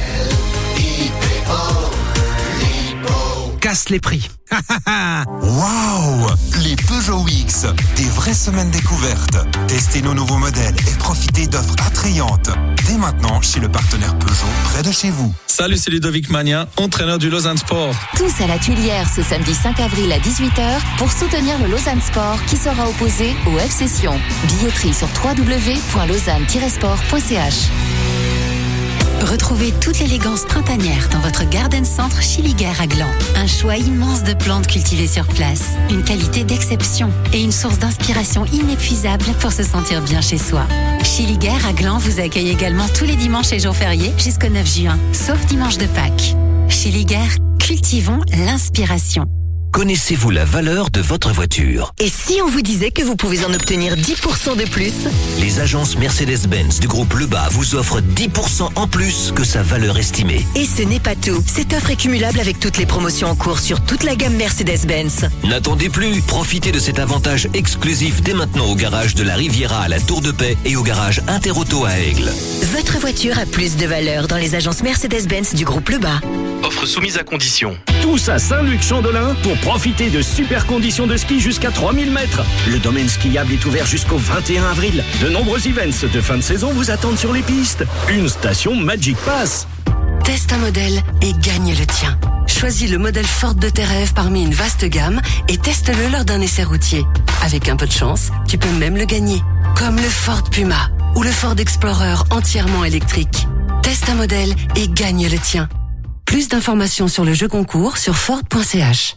Casse les prix. Waouh! Les Peugeot X, des vraies semaines découvertes. Testez nos nouveaux modèles et profitez d'offres attrayantes. Dès maintenant, chez le partenaire Peugeot, près de chez vous. Salut, c'est Ludovic Magnin, entraîneur du Lausanne Sport. Tous à la Tuilière ce samedi 5 avril à 18h pour soutenir le Lausanne Sport qui sera opposé au FC Sion. Billetterie sur www.lausanne-sport.ch. Retrouvez toute l'élégance printanière dans votre Garden Centre Chiliguère à Gland. Un choix immense de plantes cultivées sur place, une qualité d'exception et une source d'inspiration inépuisable pour se sentir bien chez soi. Chiliguère à Gland vous accueille également tous les dimanches et jours fériés jusqu'au 9 juin, sauf dimanche de Pâques. Chiliguère, cultivons l'inspiration. Connaissez-vous la valeur de votre voiture ? Et si on vous disait que vous pouvez en obtenir 10% de plus ? Les agences Mercedes-Benz du groupe Lebas vous offrent 10% en plus que sa valeur estimée. Et ce n'est pas tout. Cette offre est cumulable avec toutes les promotions en cours sur toute la gamme Mercedes-Benz. N'attendez plus, profitez de cet avantage exclusif dès maintenant au garage de la Riviera à la Tour de Paix et au garage Interauto à Aigle. Votre voiture a plus de valeur dans les agences Mercedes-Benz du groupe Lebas. Offre soumise à condition. Tous à Saint-Luc-Chandelin pour profiter de super conditions de ski jusqu'à 3000 mètres. Le domaine skiable est ouvert jusqu'au 21 avril. De nombreux events de fin de saison vous attendent sur les pistes. Une station Magic Pass. Teste un modèle et gagne le tien. Choisis le modèle Ford de tes rêves parmi une vaste gamme et teste-le lors d'un essai routier. Avec un peu de chance, tu peux même le gagner. Comme le Ford Puma ou le Ford Explorer entièrement électrique. Teste un modèle et gagne le tien. Plus d'informations sur le jeu concours sur Ford.ch.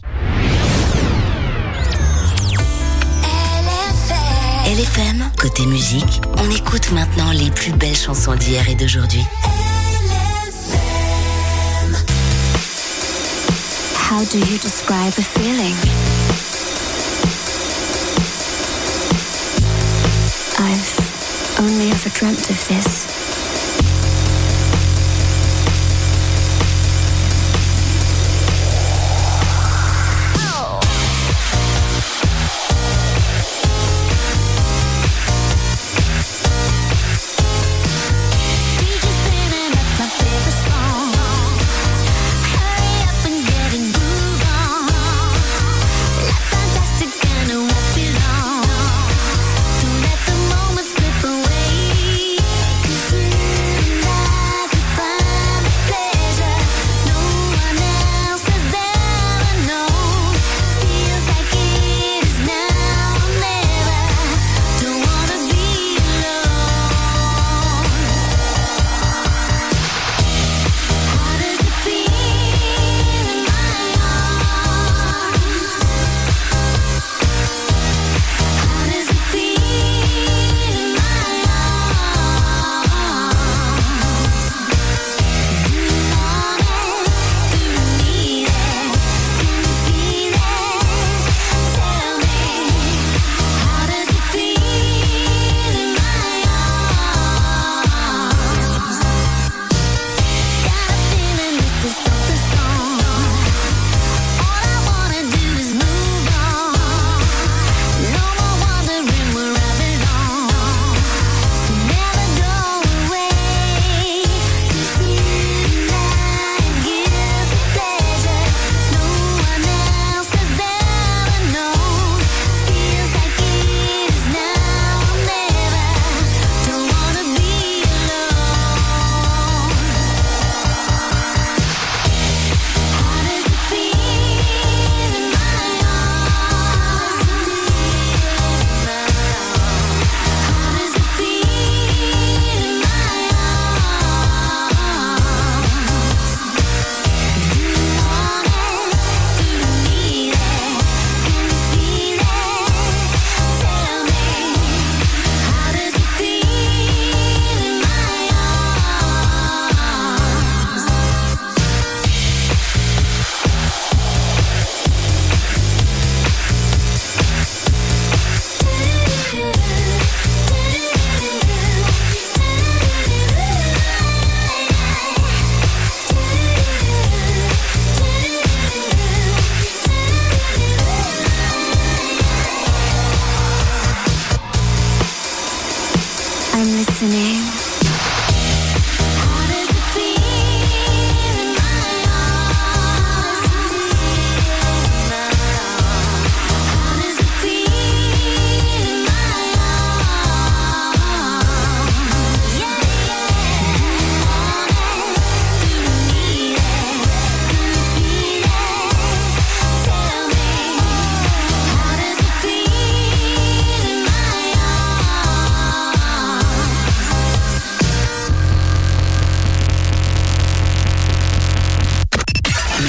LFM, côté musique, on écoute maintenant les plus belles chansons d'hier et d'aujourd'hui. How do you describe a feeling? I've only ever dreamt of this. Let the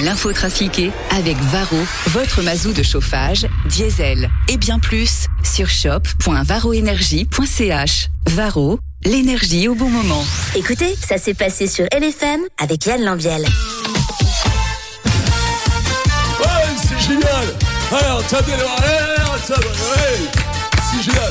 l'info trafiquée avec Varro, votre mazou de chauffage, diesel et bien plus sur shop.varroenergie.ch. Varro, l'énergie au bon moment. Écoutez, ça s'est passé sur LFM avec Yann Lambiel. Ouais, c'est génial. Alors, tapez le c'est génial.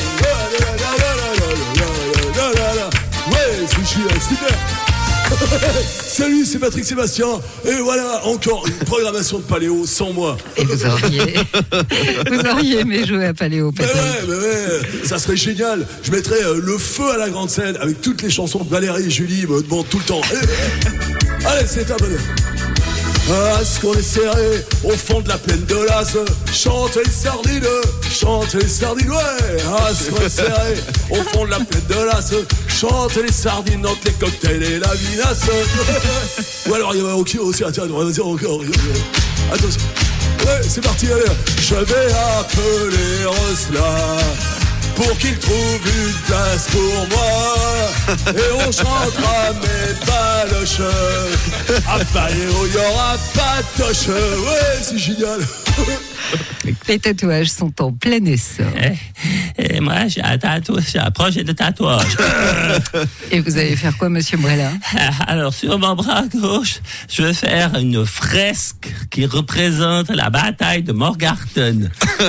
Ouais, c'est génial, super. Salut, c'est Patrick Sébastien. Et voilà, encore une programmation de Paléo sans moi. Et vous auriez aimé jouer à Paléo, Patrick. Mais ouais, ça serait génial. Je mettrais le feu à la grande scène avec toutes les chansons de Valérie et Julie me demandent tout le temps. Allez, c'est un bonheur. Ah, ce qu'on est serré au fond de la plaine de l'As. Chante les sardines, ouais. Ah, ce qu'on est serré au fond de la plaine de l'As. Chante les sardines entre les cocktails et la vinasse. Ou alors il y a aussi, tiens, on va dire encore. Attention. Ouais, c'est parti, allez. Je vais appeler Rosla pour qu'il trouve une place pour moi. Et on chantera mes baloches. À Paléo, il n'y aura pas de toche. Ouais, c'est génial. Les tatouages sont en plein essor. Et moi, j'ai un projet de tatouage. Et vous allez faire quoi, monsieur Brella? Alors, sur mon bras gauche, je vais faire une fresque qui représente la bataille de Morgarten.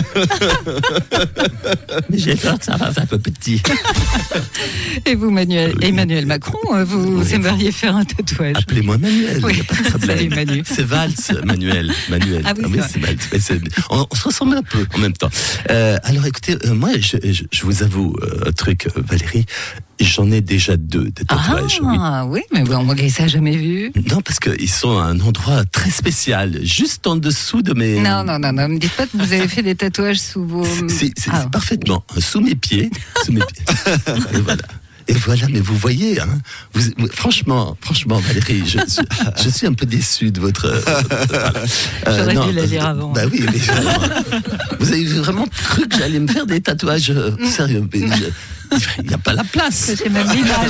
Mais j'ai peur que ça fasse un peu petit. Et vous, Emmanuel Macron, vous aimeriez faire un tatouage? Appelez-moi Manuel. Oui. Salut, Manu. C'est Valls, Manuel. Ah oui, c'est Valls. On se ressemble un peu en même temps. Alors écoutez, moi je vous avoue un truc, Valérie, j'en ai déjà 2 de tatouages. Ah oui, mais vous ne ça jamais vu. Non, parce qu'ils sont à un endroit très spécial, juste en dessous de mes... Non, ne me dites pas que vous avez fait des tatouages sous vos... C'est parfaitement, sous mes pieds. Et voilà, mais vous voyez, hein, franchement, Valérie, je suis un peu déçu de votre. J'aurais dû la dire avant. Bah oui, mais vous avez vraiment cru que j'allais me faire des tatouages sérieux. Mais il n'y a pas la place. J'ai même l'image.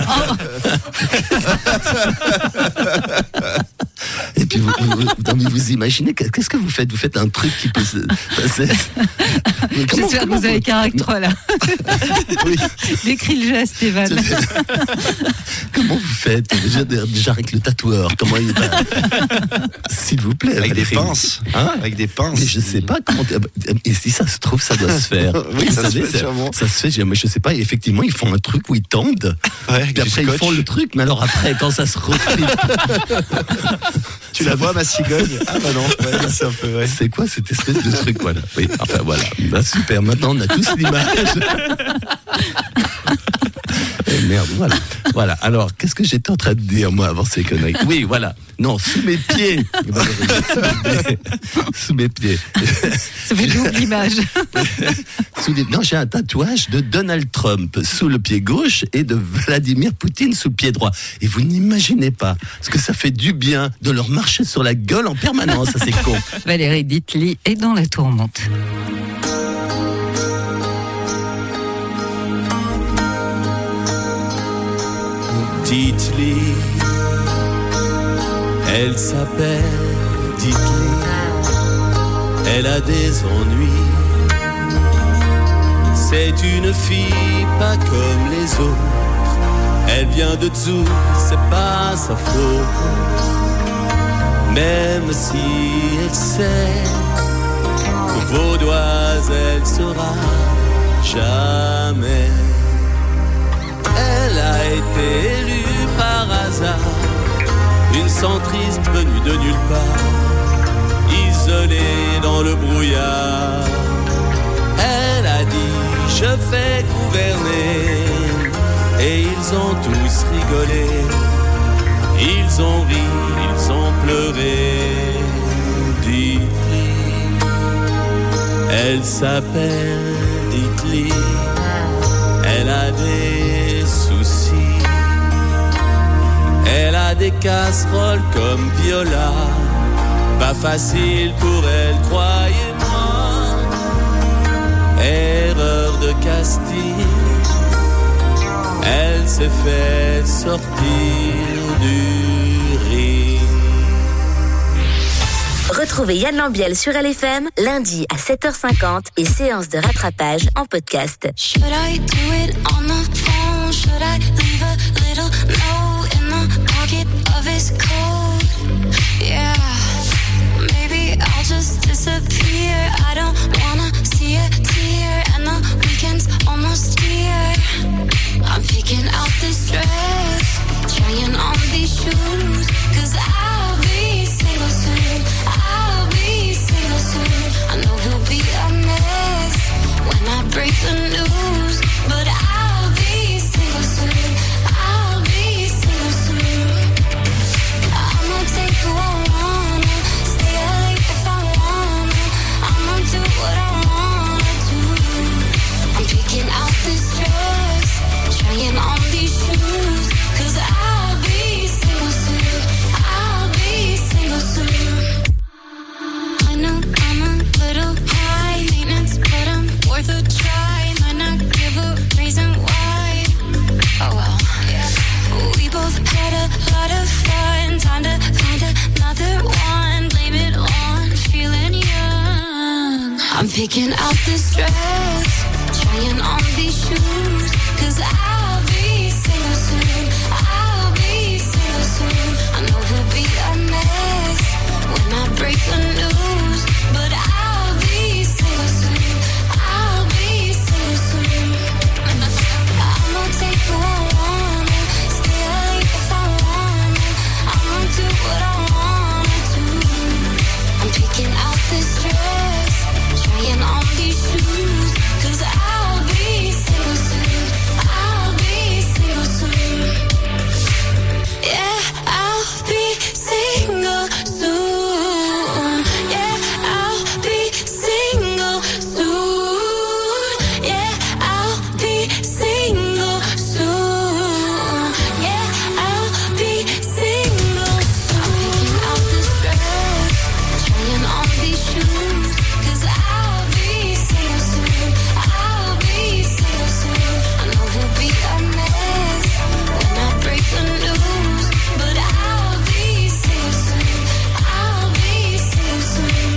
Et puis vous imaginez, qu'est-ce que vous faites? Vous faites un truc qui peut se passer. J'espère que vous avez caractère là. Oui. Décris le geste, Evan. Comment vous faites déjà avec le tatoueur? Comment il va? S'il vous plaît. Avec des pinces. Hein? Avec des pinces. Mais je sais pas comment. Et si ça se trouve, ça doit se faire. Oui, ça se fait sûrement. Ça se fait, mais je sais pas. Et effectivement, ils font un truc où ils tendent. Ouais, puis après, ils font le truc. Mais alors après, quand ça se refait. Tu la vois, ma cigogne? Ah bah non, ouais, c'est un peu vrai. C'est quoi cette espèce de truc, voilà. Oui, enfin voilà. Bah, super, maintenant on a tous l'image. Et merde, voilà. Alors, qu'est-ce que j'étais en train de dire, moi, avant ces conneries? Oui, voilà. Non, sous mes pieds. Sous mes pieds. Ça fait double l'image. Non, j'ai un tatouage de Donald Trump sous le pied gauche et de Vladimir Poutine sous le pied droit. Et vous n'imaginez pas ce que ça fait du bien de leur marcher sur la gueule en permanence. Ça, c'est con. Valérie Ditely est dans la tourmente. Ditely, elle s'appelle Ditely, elle a des ennuis. C'est une fille pas comme les autres, elle vient de dessous, c'est pas sa faute. Même si elle sait que vaudoise elle sera jamais. Elle a été élue par hasard, une centriste venue de nulle part, isolée dans le brouillard. Elle a dit je vais gouverner, et ils ont tous rigolé. Ils ont ri, ils ont pleuré. Ditely, elle s'appelle Ditly, elle a des soucis. Elle a des casseroles comme Viola, pas facile pour elle, croyez-moi. Erreur de casting, elle s'est fait sortir du ring. Retrouvez Yann Lambiel sur LFM lundi à 7h50 et séance de rattrapage en podcast. Should I do it on the phone? Should I leave a little note in the pocket of his coat? Yeah, maybe I'll just disappear. I don't wanna see a tear, and the weekend's almost here. I'm picking out this dress, trying on these shoes, 'cause I'll be single soon. I'll be single soon. I know he'll be a mess when I break the news, but I'll be single soon. I'll be single soon. I'ma take who I wanna, stay late if I wanna. I'ma do what I wanna do. I'm picking out this dress, trying on these shoes, 'cause I'll be single soon. I'll be single soon. I know I'm a little high maintenance, but I'm worth a try. Might not give a reason why. Oh well. We both had a lot of fun. Time to find another one. Blame it on feeling young. I'm picking out this dress, trying on these shoes, 'cause I'll be single soon. I'll be single soon. I know he'll be a mess when I break the news, but I'll be single soon. I'll be single soon. I'ma take who I wanna, stay late if I wanna. I'ma do what I wanna do. I'm picking out this dress, trying on these shoes, 'cause I'll be single soon. I'll be single soon. Yeah, I'll be single soon. Yeah, I'll be single soon. Yeah, I'll be single soon. Yeah, I'll be single soon. I'm picking out this dress, trying on these shoes, 'cause I'll be single soon. I'll be single soon. I know he'll be a mess when I break the news, but I'll be single soon. I'll be single soon.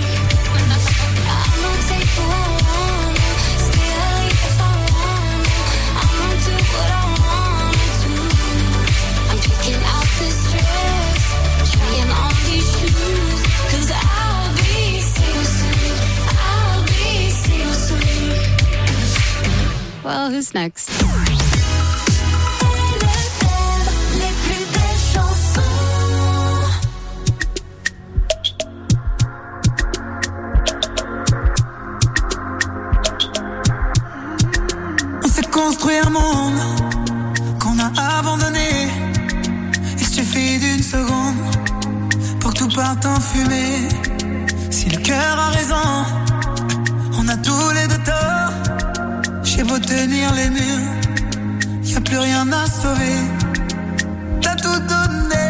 I'ma take who I wanna, stay late if I wanna. I'ma do what I wanna do. I'm picking out this dress, trying on these shoes, 'cause I'll be single soon. I'll be single soon. Well, who's next? Les plus belles chansons. On s'est construit un monde qu'on a abandonné. Il suffit d'une seconde pour que tout parte en fumée. Si le cœur a raison, on a tous les deux tort. J'ai beau tenir les murs, y a plus rien à sauver. T'as tout donné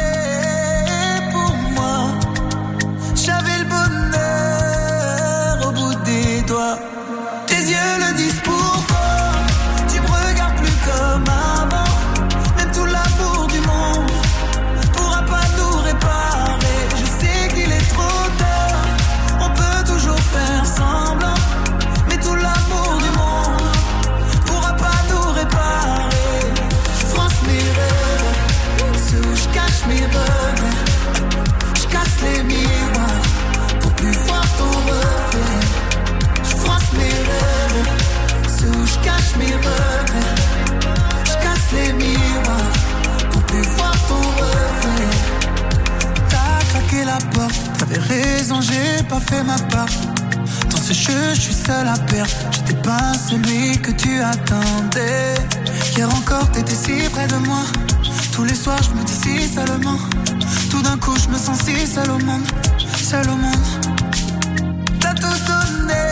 pour moi. J'avais le bonheur au bout des doigts. Tes yeux le disent pourquoi. Tu me regardes plus comme avant. Même tout l'amour du monde pourra pas nous réparer. Je sais qu'il est trop tard. On peut toujours faire semblant, mais tout l'amour du monde pourra pas nous réparer. Je fronce mes rêves, ceux où je cache mes regrets. Je casse les miroirs pour plus voir ton reflet. Je fronce mes rêves, ceux où je cache mes regrets. Je casse les miroirs pour plus voir ton reflet. T'as claqué la porte, t'avais raison, j'ai pas fait ma part. Dans ce jeu, je suis seul à perdre. J'étais pas celui que tu attendais. Hier encore, t'étais si près de moi. Tous les soirs, je me dis si seulement. Tout d'un coup, je me sens si seul au monde. Seul au monde. T'as tout donné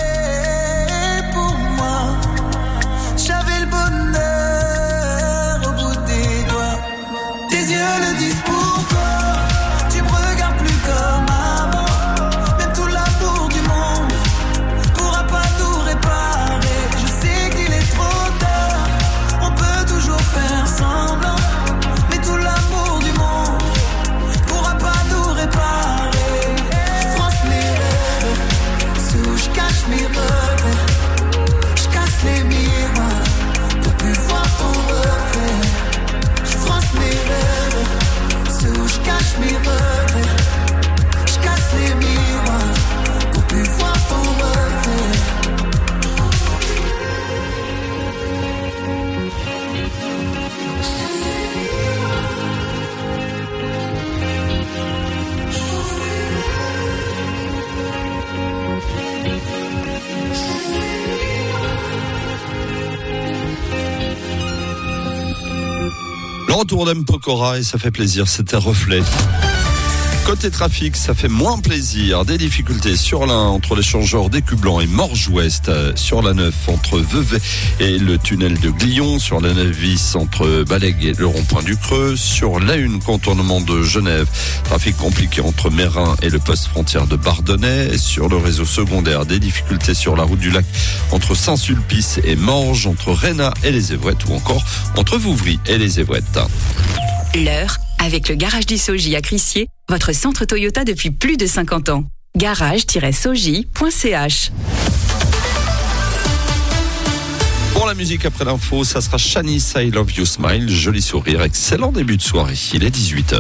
pour moi. J'avais le bonheur au bout des doigts. Tes yeux le disent pourquoi. Tu me regardes plus comme avant. Même tout l'amour du monde pourra pas nous réparer. Je sais qu'il est trop tard. On peut toujours faire semblant, mais tout l'amour du monde pourra pas nous réparer. Je cache mes regrets. Je casse les miroirs pour plus voir ton reflet. Le retour d'M. Pokora et ça fait plaisir, c'était Reflet. Côté trafic, ça fait moins plaisir. Des difficultés sur l'A1 entre l'échangeur d'Écublanc et Morges-Ouest, sur la 9 entre Vevey et le tunnel de Glion, sur la 9 bis entre Balagues et le rond-point du Creux, sur l'A1 contournement de Genève, trafic compliqué entre Mérin et le poste frontière de Bardonnay, sur le réseau secondaire, des difficultés sur la route du lac entre Saint-Sulpice et Morges, entre Rénat et les Évouettes ou encore entre Vouvry et les Évouettes. L'heure avec le garage du Soji à Crissier, votre centre Toyota depuis plus de 50 ans. garage-soji.ch. Pour la musique après l'info, ça sera Shanice I Love You Smile, joli sourire, excellent début de soirée. Il est 18h.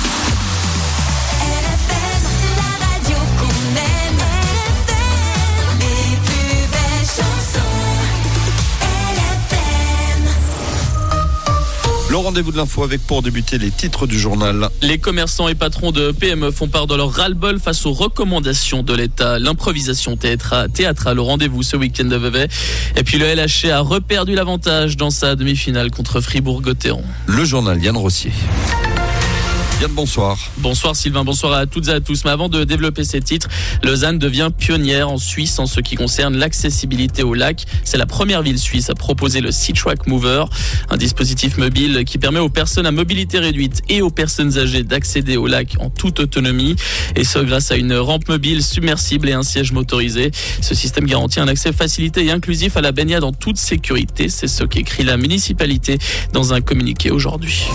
Le rendez-vous de l'info avec pour débuter les titres du journal. Les commerçants et patrons de PME font part de leur ras-le-bol face aux recommandations de l'État. L'improvisation théâtrale au rendez-vous ce week-end de Vevey. Et puis le LHC a reperdu l'avantage dans sa demi-finale contre Fribourg-Gotteron. Le journal Yann Rossier. Yann, bonsoir. Bonsoir Sylvain, bonsoir à toutes et à tous. Mais avant de développer ces titres, Lausanne devient pionnière en Suisse en ce qui concerne l'accessibilité au lac. C'est la première ville suisse à proposer le Sea Track Mover, un dispositif mobile qui permet aux personnes à mobilité réduite et aux personnes âgées d'accéder au lac en toute autonomie. Et ce, grâce à une rampe mobile submersible et un siège motorisé. Ce système garantit un accès facilité et inclusif à la baignade en toute sécurité. C'est ce qu'écrit la municipalité dans un communiqué aujourd'hui.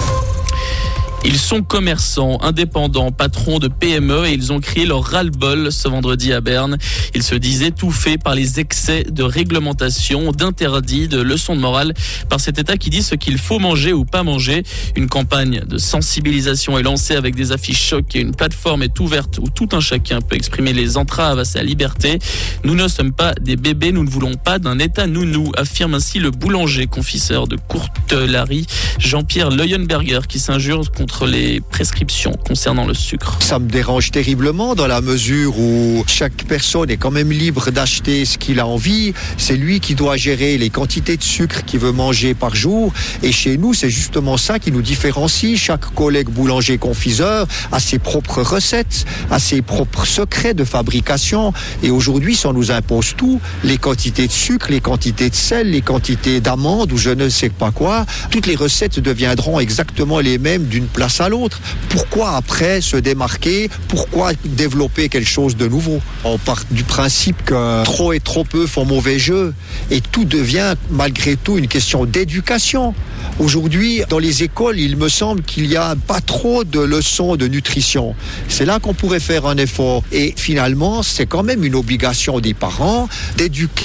Ils sont commerçants, indépendants, patrons de PME et ils ont crié leur ras-le-bol ce vendredi à Berne. Ils se disent étouffés par les excès de réglementation, d'interdits, de leçons de morale par cet État qui dit ce qu'il faut manger ou pas manger. Une campagne de sensibilisation est lancée avec des affiches chocs et une plateforme est ouverte où tout un chacun peut exprimer les entraves à sa liberté. Nous ne sommes pas des bébés, nous ne voulons pas d'un État nounou, affirme ainsi le boulanger confiseur de Courtelary, Jean-Pierre Leuenberger, qui s'injure contre les prescriptions concernant le sucre. Ça me dérange terriblement dans la mesure où chaque personne est quand même libre d'acheter ce qu'il a envie. C'est lui qui doit gérer les quantités de sucre qu'il veut manger par jour. Et chez nous, c'est justement ça qui nous différencie. Chaque collègue boulanger-confiseur a ses propres recettes, a ses propres secrets de fabrication. Et aujourd'hui, ça nous impose tout. Les quantités de sucre, les quantités de sel, les quantités d'amandes ou je ne sais pas quoi. Toutes les recettes deviendront exactement les mêmes d'une place à l'autre. Pourquoi après se démarquer? Pourquoi développer quelque chose de nouveau? On part du principe que trop et trop peu font mauvais jeu et tout devient malgré tout une question d'éducation. Aujourd'hui, dans les écoles, il me semble qu'il n'y a pas trop de leçons de nutrition. C'est là qu'on pourrait faire un effort. Et finalement, c'est quand même une obligation des parents d'éduquer